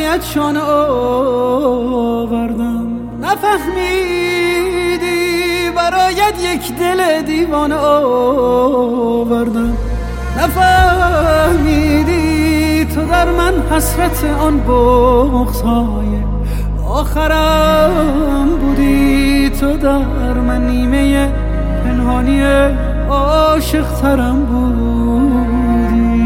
برایت شانه آوردم، نفهمیدی برایت یک دل دیوانه آوردم، نفهمیدی تو در من حسرت آن بغض‌های آخرم بودی، تو در من نیمه پنهانی عاشق ترم بودی.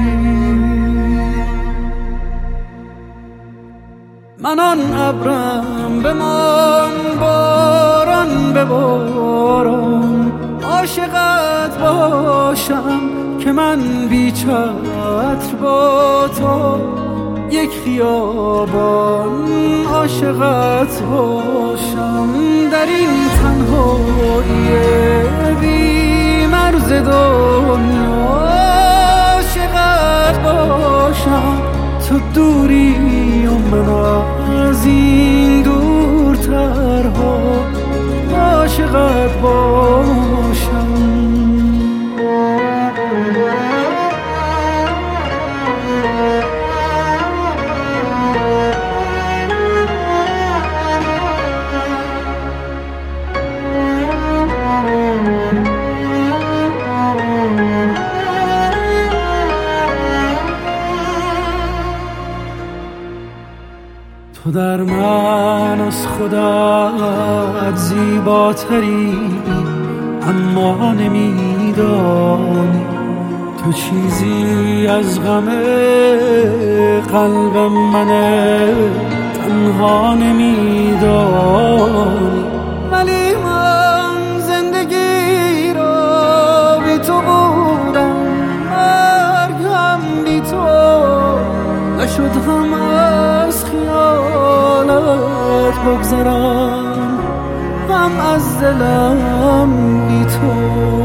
من آن ابرم بمان باران به باران، عاشقت باشم که من بی چتر با تو یک خیابان عاشقت باشم، در این تنهایی بی مرز دنیا عاشقت باشم، تو دوری و من از این دورترها عاشقت باشم. تو در من از خودت زیباتری، اما نمیدانی تو چیزی از غم قلب من تنها نمیدانی. ولی من زندگی را بی تو بودم، مرگم بی تو نشد، هم از خیالت بگذرم، هم از دلم بی تو.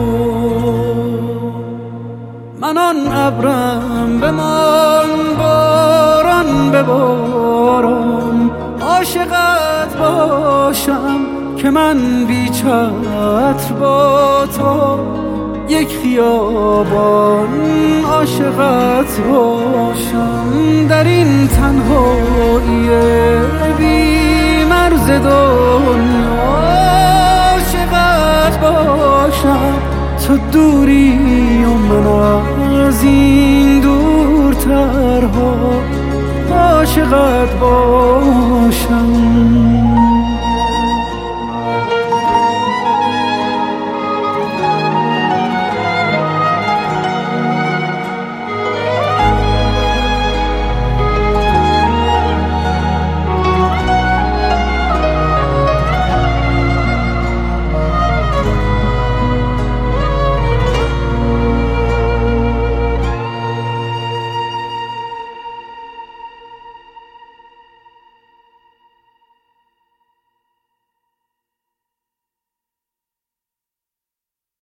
من آن ابرم بمان باران به باران، عاشقت باشم که من بی چتر با تو یک خیابان عاشقت باشم، در این تنهایی بی مرز دنیا عاشقت باشم، تو دوری و من از این دورترها عاشقت باشم.